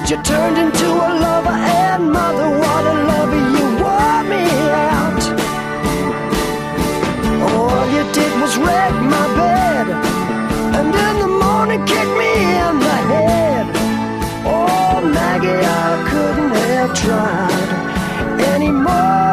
You turned into a lover and mother. What a lover, you wore me out. All you did was wreck my bed, and in the morning kick me in the head. Oh, Maggie, I couldn't have tried anymore.